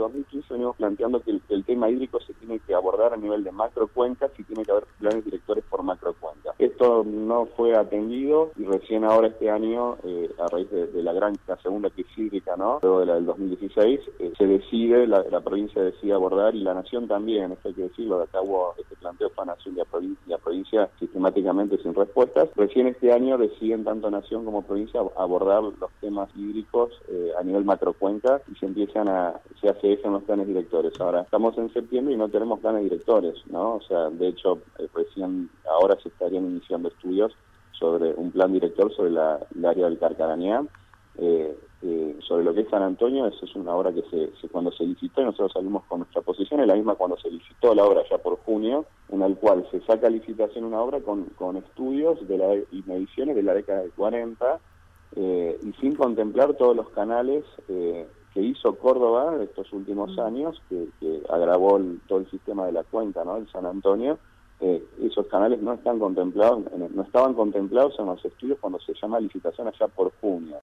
2015 venimos planteando que el tema hídrico se tiene que abordar a nivel de macrocuencas y tiene que haber planes directores por macrocuencas. Esto no fue atendido y recién ahora este año, a raíz de la segunda crisis hídrica, ¿no? Luego de la del 2016, se decide, la provincia decide abordar, y la nación también, esto hay que decirlo, de acá hubo este planteo para nación y a provincia sistemáticamente sin respuestas. Recién este año deciden tanto nación como provincia abordar los temas hídricos a nivel macrocuenca y se hace eso en los planes directores. Ahora estamos en septiembre y no tenemos planes directores, ¿no? O sea, de hecho, recién ahora se estarían iniciando estudios sobre un plan director sobre el área del Carcarañá. Sobre lo que es San Antonio, eso es una obra que cuando se licitó, y nosotros salimos con nuestra posición, es la misma cuando se licitó la obra ya por junio, en el cual se saca a licitación una obra con estudios y mediciones de la década del 40, y sin contemplar todos los canales que hizo Córdoba estos últimos años, que agravó todo el sistema de la cuenca, ¿no? El San Antonio. Esos canales no estaban contemplados en los estudios cuando se llama licitación allá por junio.